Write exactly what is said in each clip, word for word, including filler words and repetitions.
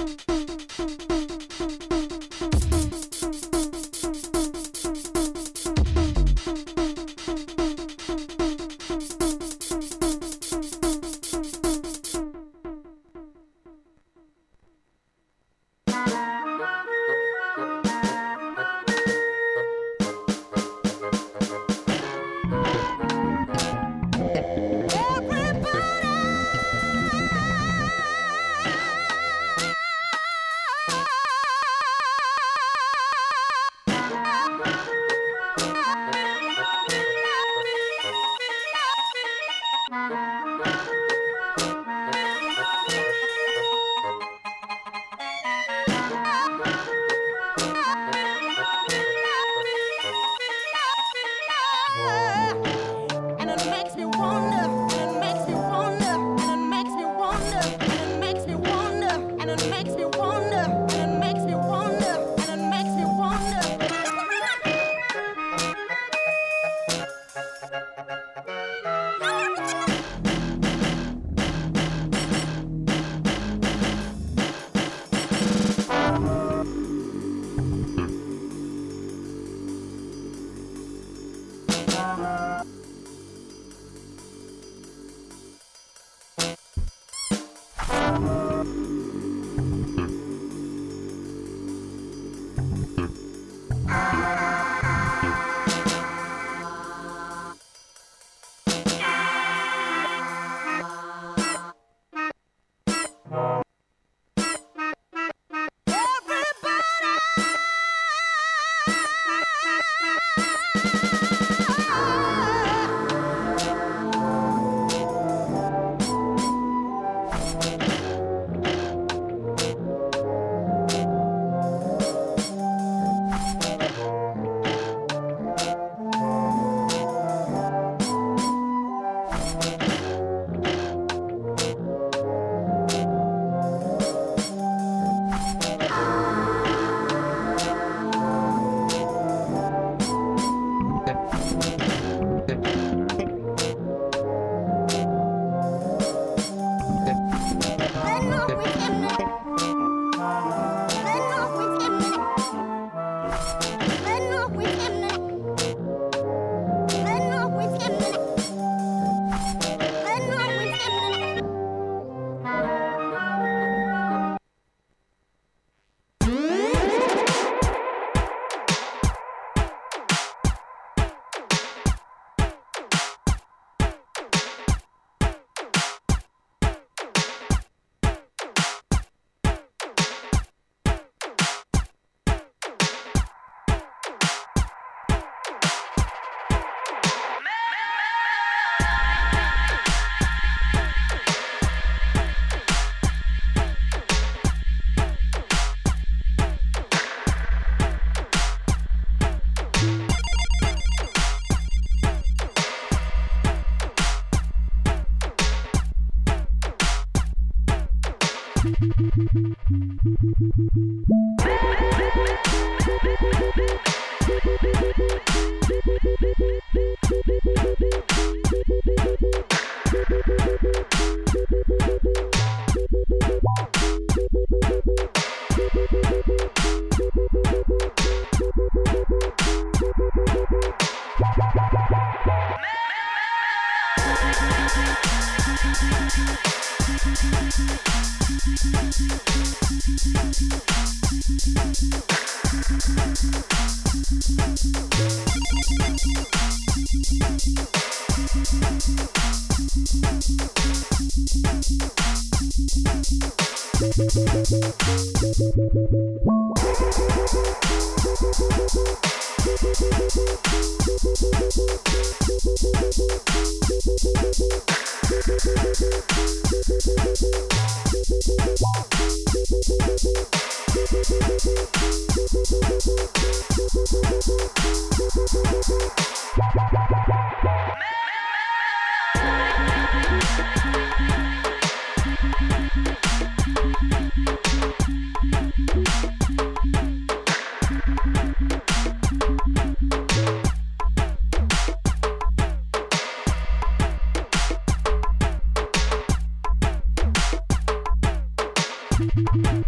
Thank you.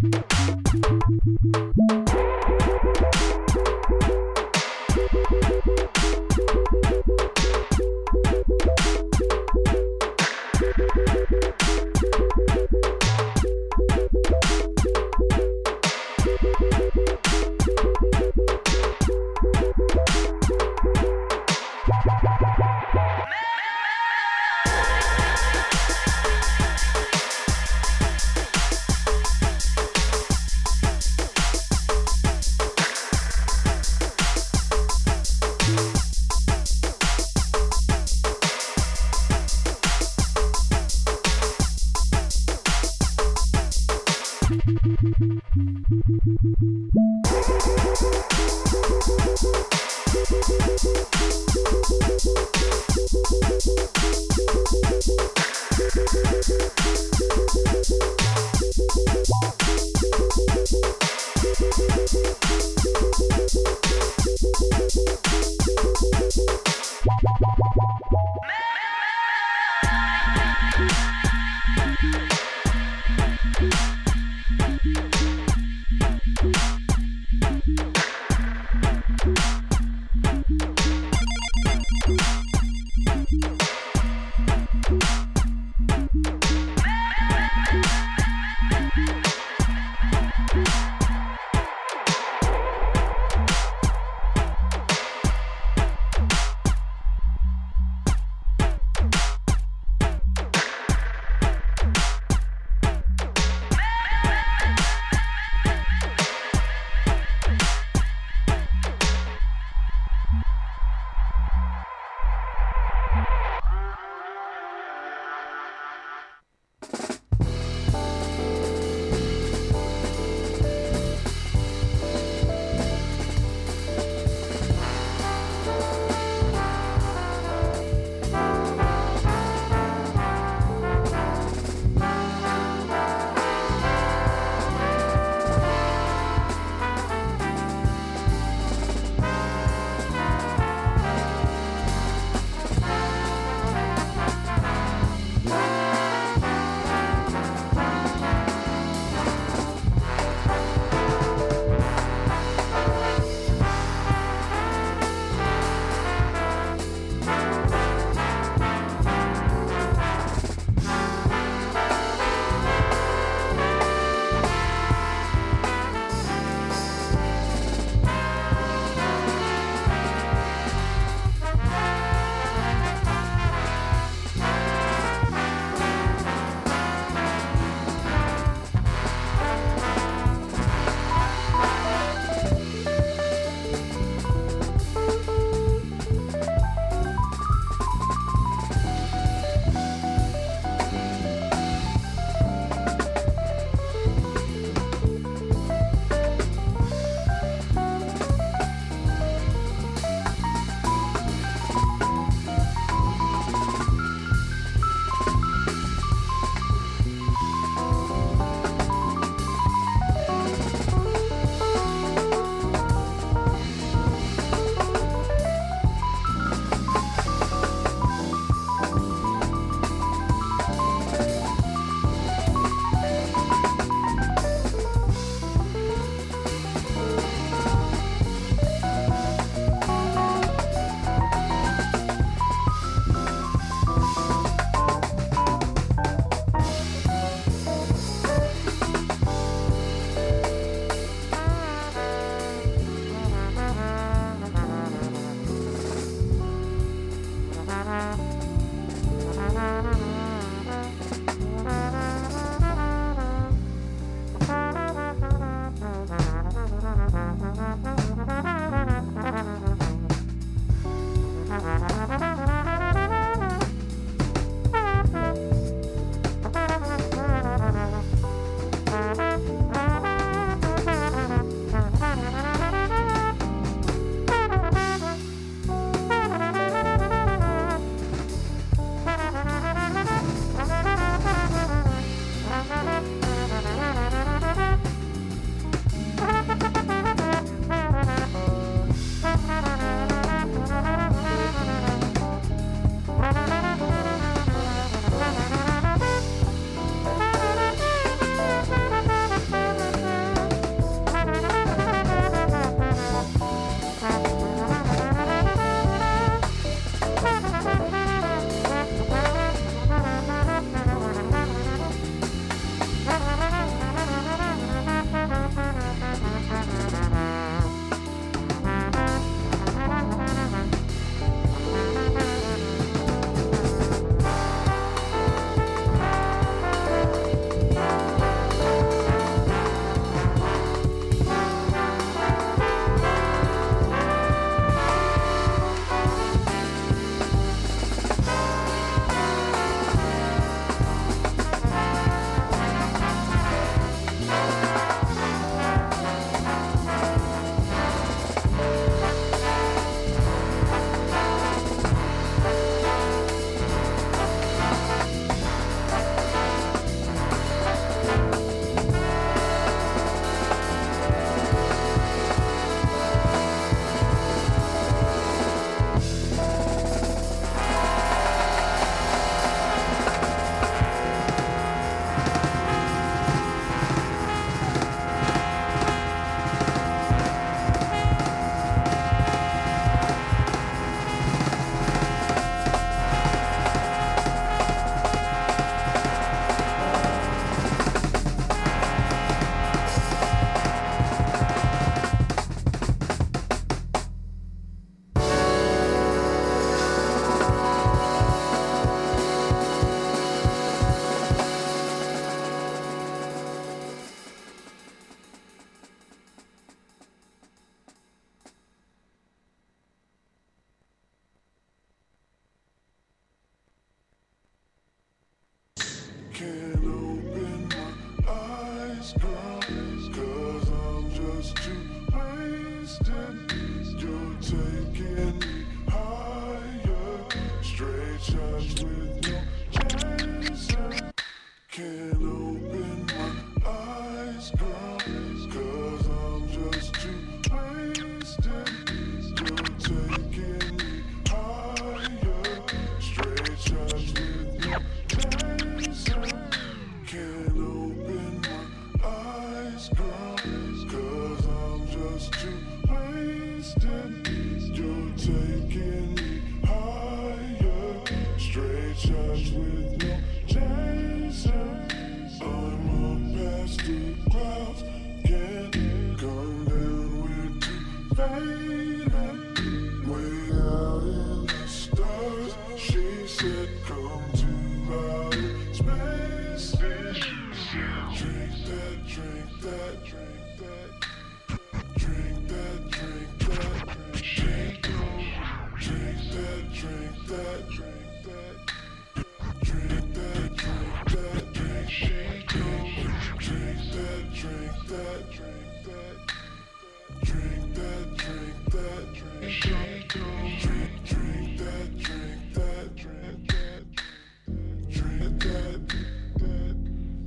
that, drink that, drink that, drink that, shake that, drink that, drink that, drink that, drink that, drink that, drink shake that, drink that, drink that, drink that, drink that, drink that, drink shake that, drink, drink that, drink that, drink that, drink that, that.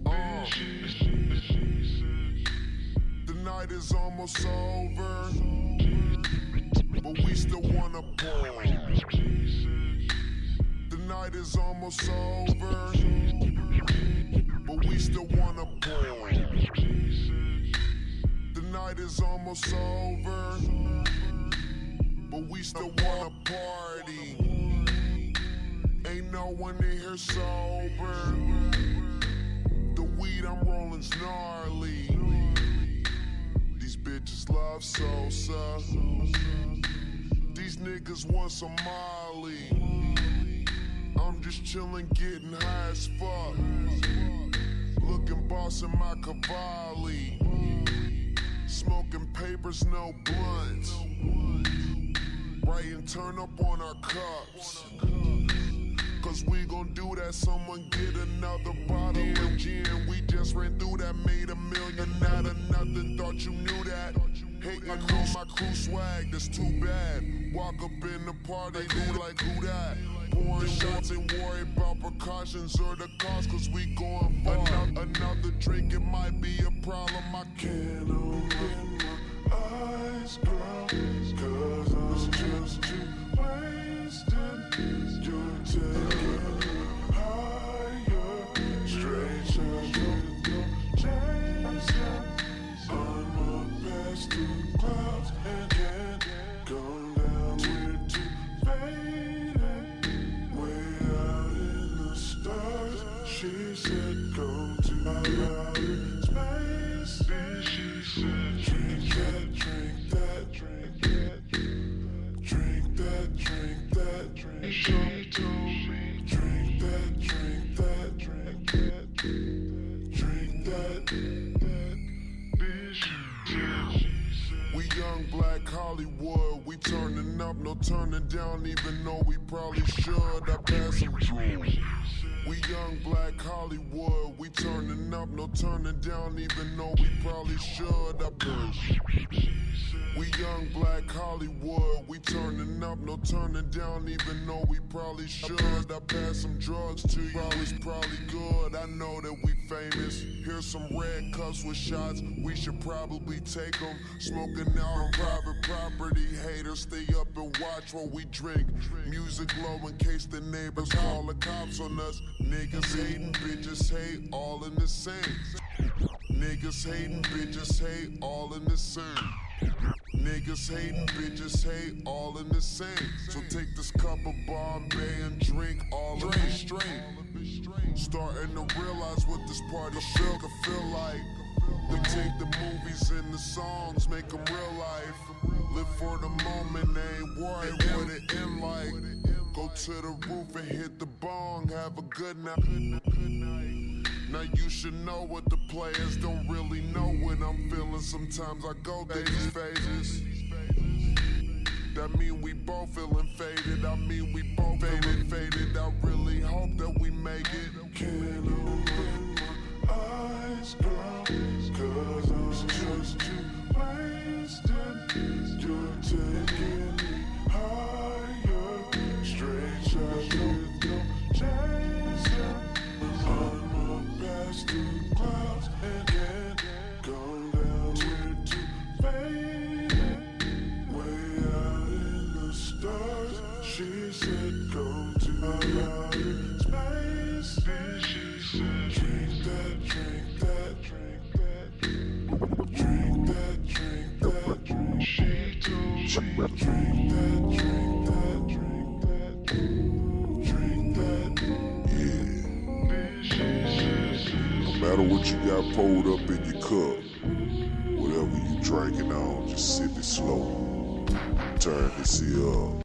The night is almost over, but we still wanna pour. The night is almost over, but we still wanna pour. The night is almost over, but we still wanna party. Ain't no one in here sober. The weed I'm rolling's gnarly. These bitches love Sosa. These niggas want some Molly. I'm just chillin', getting high as fuck. Looking boss in my Cavalli. Smoking papers, no blunts. Writing turn up on our cups. Cause we gon' do that, someone get another bottle of gin. We just ran through that, made a million out of nothing, thought you knew that. Hating on my crew swag, that's too bad. Walk up in the party, do like who that? Pouring shots, ain't worry about precautions or the cost, cause we going far. Another, another drink, it might be a problem. I can't open my eyes, girl, cause I'm just too wasted. You're taking me higher, straight shots with no chaser. I'm up past the clouds and can't go down. We're too faded, way out in the stars. She said, go to outer space. Then she said, drink that, drink that, drink that, drink that, drink that, drink. She told me, drink that, drink that, drink that, drink that, that. We young black Hollywood, we turning up, no turning down, even though we probably should. I pass some jewels. We young black Hollywood, we turning up, no turning down, even though we probably should. I push. We young black Hollywood, we turning up, no turning down, even though we probably should. I pass some drugs to you, probably's probably good. I know that we famous. Here's some red cups with shots, we should probably take them. Smoking out on private property, haters stay up and watch while we drink. Music low in case the neighbors call the cops on us. Niggas hating, bitches hate, all in the same. Niggas hating, bitches hate, all in the same. Niggas hating, bitches hate, all in the same. So take this cup of Bombay and drink all of it straight. Starting to realize what this party feel could feel like. We take the movies and the songs, make them real life. Live for the moment, they ain't worried what it end like. Go to the roof and hit the bong, have a good night. Now you should know what the players don't really know what I'm feeling. Sometimes I go through these phases. That mean we both feeling faded. I mean we both faded, faded. I really hope that we make it. Can't open my eyes, girl, cause I'm just too wasted. You're taking me higher, straight shots with no chaser. I'm up past the clouds and can't go down. We're too faded, way out in the stars. She said, go to outer space. Then she said, drink that, drink that, drink that, drink that, drink that, drink. She told me, drink that, drink that, drink that, drink that. Yeah. No matter what you got pulled up in your cup, whatever you drinking on, just sip it slow. Turn this here up.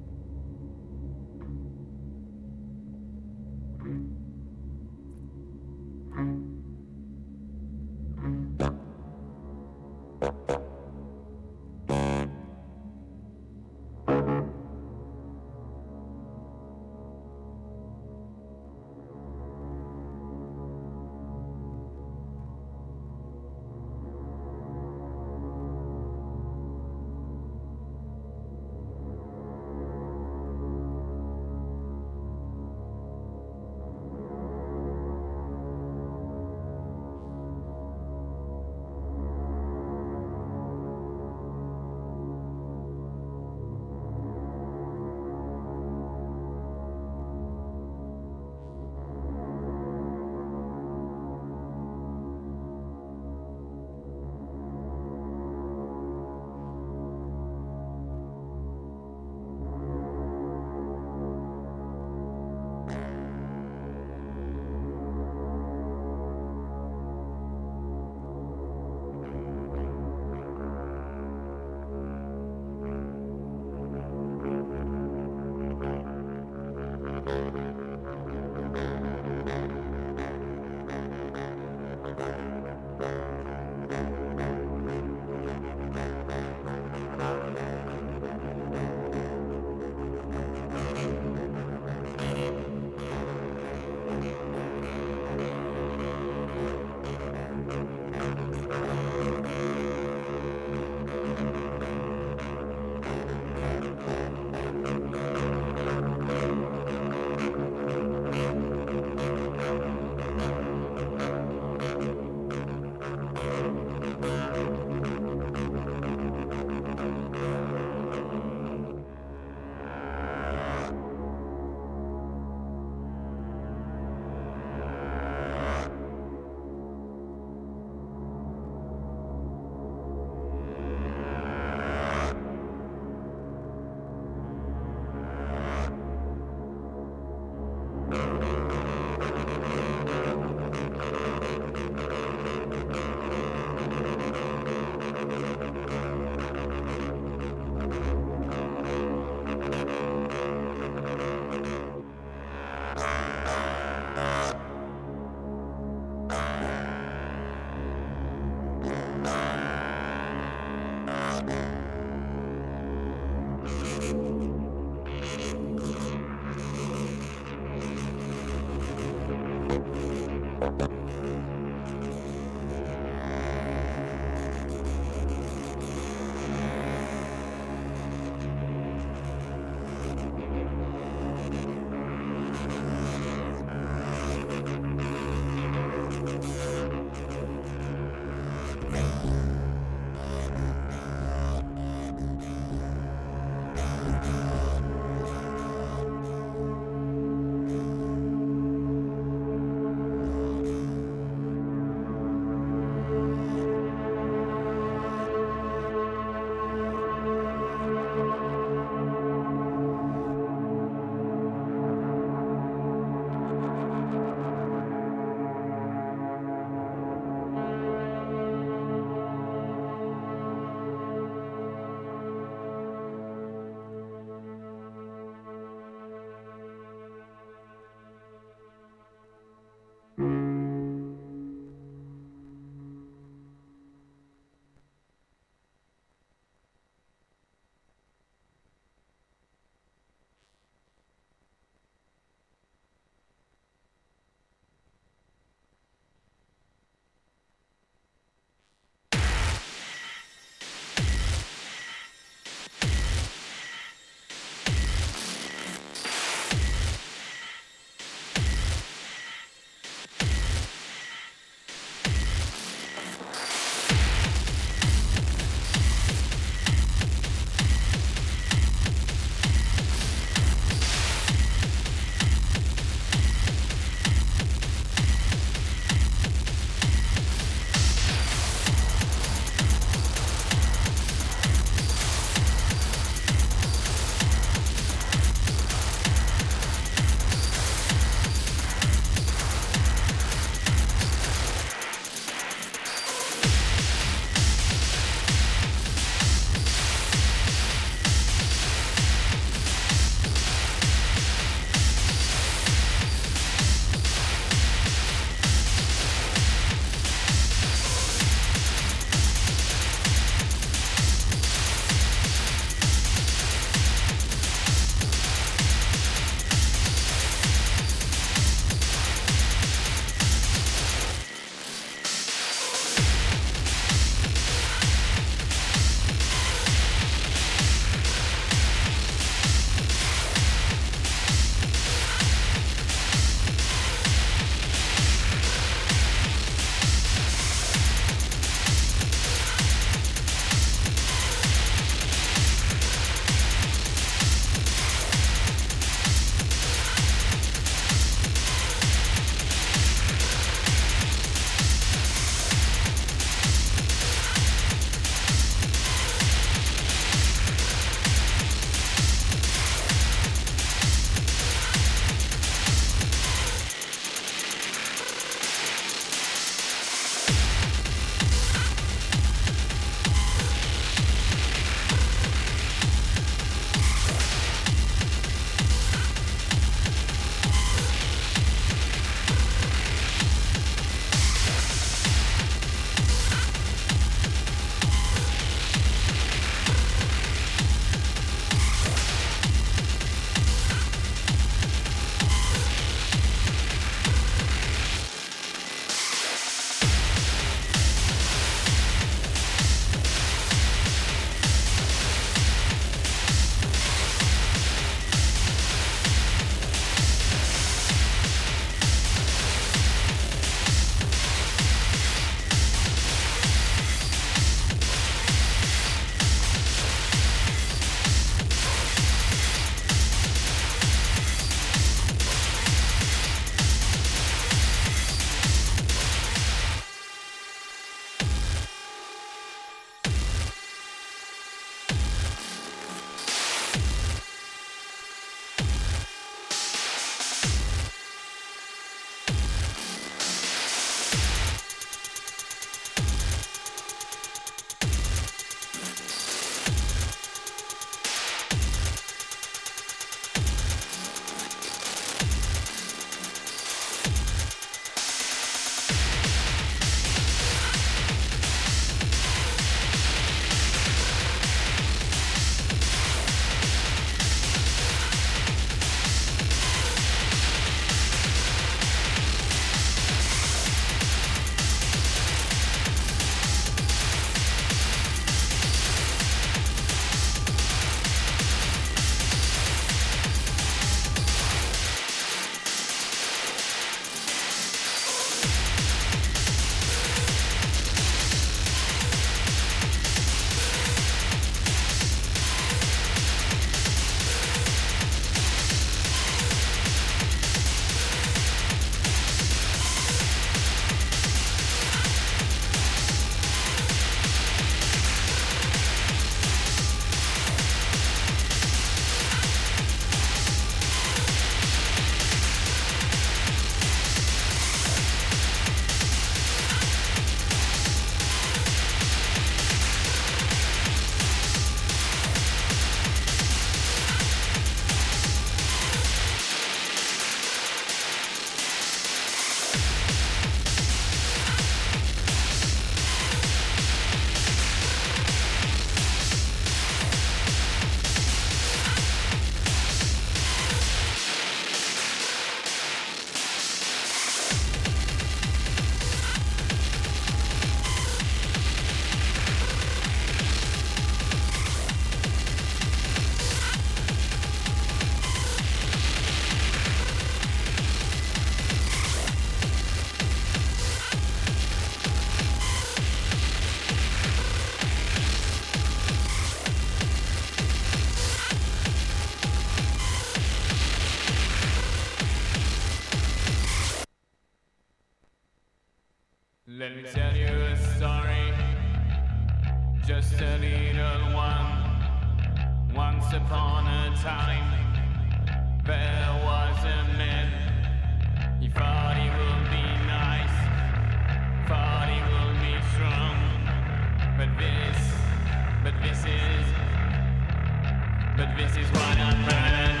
Let me tell you a story, just a little one. Once upon a time, there was a man. He thought he would be nice, thought he would be strong. But this, but this is, but this is what I'm running.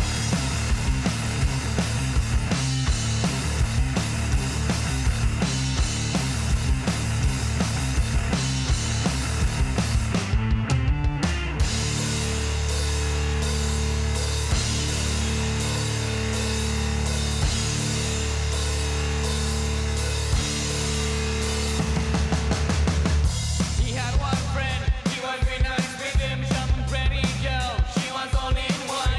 He had one friend, he was very nice with him, some pretty girl, she was all in one.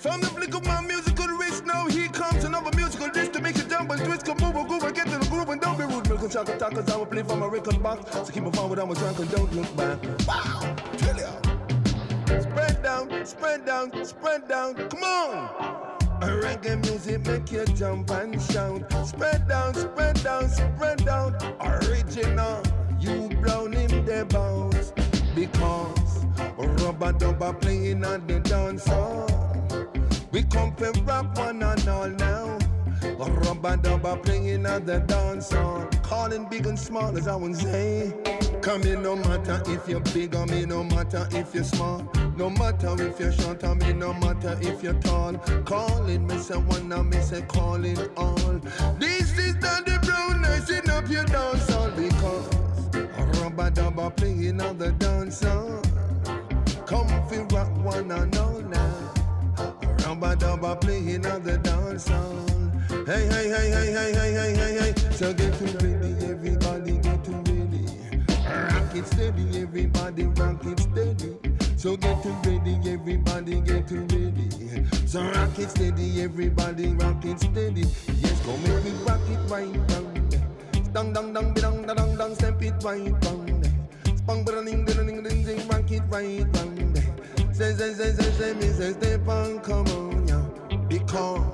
From the flick of my musical wrist, now here comes another musical disc to make you jump and twist, come move and groove and get to the groove and don't be rude. Milk and chocolate tacos, I will play from my record box. So keep it forward, I'm a drunk and don't look back. Wow, tell ya. Spread down, spread down, spread down, come on. Reggae music make you jump and shout. Spread down, spread down, spread down. Original, you blown in the bounce. Because rubber dubber playing on the dance hall. We come for rap one and all now. Rubber dubber playing on the dance hall. Calling big and small as I would say. Come in no matter if you're big or me, no matter if you're small. No matter if you're short or me, no matter if you're tall. Calling me say one and me say calling all. This is Dandy Brown, nicing up your dance hall. Because rubber dubber playing on the dance hall. Come fi rock one and all now. Rubber dubber playing on the dance hall. Hey, hey, hey, hey, hey, hey, hey, hey, hey. So get to ready, everybody get to ready. Rock it steady, everybody rock it steady. So get to ready, everybody get to ready. So rock it steady, everybody rock it steady. Yes, go make me rock it right down there. Dang, dang, dang, dang, dang, dang, step it right down there. Spang, ding, ding, ding, ding, rock it right down there. Say, say, say, say, say, me say, step on, come on, yeah. Because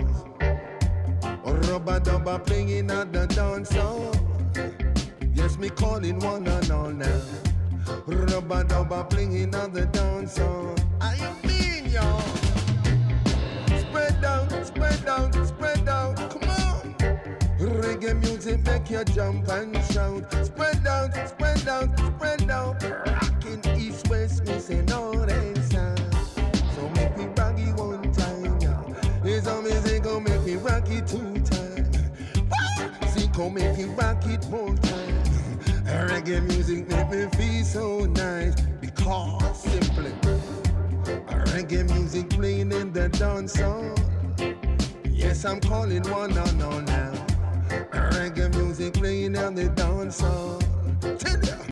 rubber dubber playing at the dance hall. Yes, me calling one and all now. Rubber dubber playing at the dance hall. I mean, y'all. Spread down, spread down, spread down. Come on. Reggae music make you jump and shout. Spread down, spread down, spread down. Rocking east west, me say no they sound. So make me rock it one time, yeah. It's amazing, go make me rock it two times. See, go make me rock it one time. Reggae music make me feel so nice. Because simply reggae music playing in the dance hall. Yes, I'm calling one and all now. Reggae music playing in the dance hall. Tell ya.